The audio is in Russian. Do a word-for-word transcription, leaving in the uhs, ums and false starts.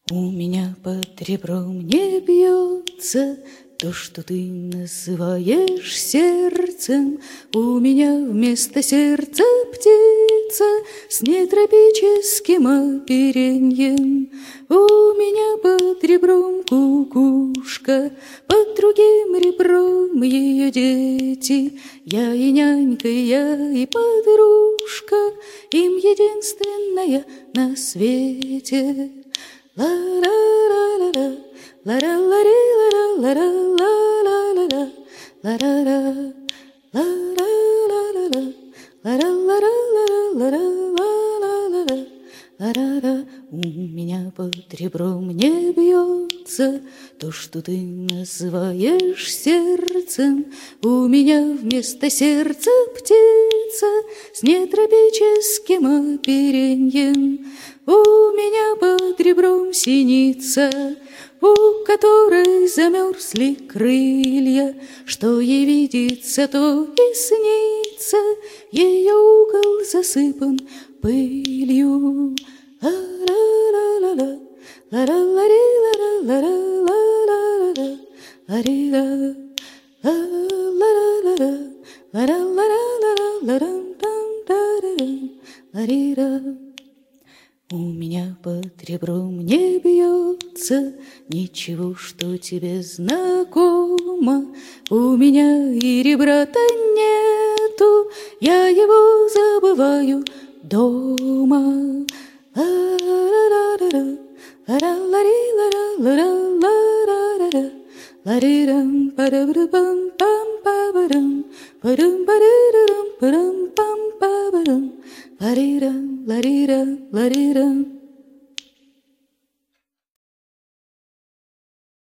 У меня под ребром не бьется то, что ты называешь сердцем. У меня вместо сердца птица с нетропическим опереньем. У меня под ребром кукушка, под другим ребром ее дети. Я и нянька, я и подружка, им единственная на свете. Ла-ра-ра-ра-ра, ла-ра-ла-ри-ла-ра-ла-ра-ла-ла-ла, ла-ра-ра, ла-ра-ра-ра-ра, ла-ра-ла-ра-ла-ра-ла-ла-ла, ла-ра-ра. У меня под ребром не бьется то, что ты называешь сердцем. У меня вместо сердца птица с нетропическим опереньем. У меня под ребром синица, у которой замерзли крылья. Что ей видится, то и снится, ее угол засыпан пылью. Ла-ла-ла-ла-ла, ла-ла-ла-ри-ла-ла-ла-ла-ла-ла, ла-ри-ла, ла-ла-ла-ла-ла, ла-ла-ла-ла-ла-ла-рам-там-та-ра-рам, ла-ри-ра. У меня под ребром не бьется ничего, что тебе знакомо. У меня и ребра-то нету, я его забываю дома. Ла-ла-ла-ла-ла, ла-ла-ла-ри-ла-ла-ла-ла-ла-ла, ла-ри-рам, па-ра-ба-ра-пам-пам-па-ба-рам, па-рам-па-ри-ра-рам, па-рам-пам-па-ба-рам, ла-ри-рам, ла-ри-рам, ла-ри-рам.